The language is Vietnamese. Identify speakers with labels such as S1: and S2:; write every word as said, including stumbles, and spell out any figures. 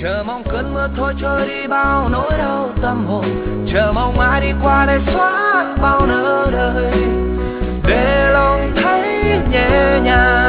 S1: chờ mong cơn mưa thôi trôi đi bao nỗi đau tâm hồn, chờ mong ai đi qua để xóa bao nỡ đời, để lòng thấy nhẹ nhàng.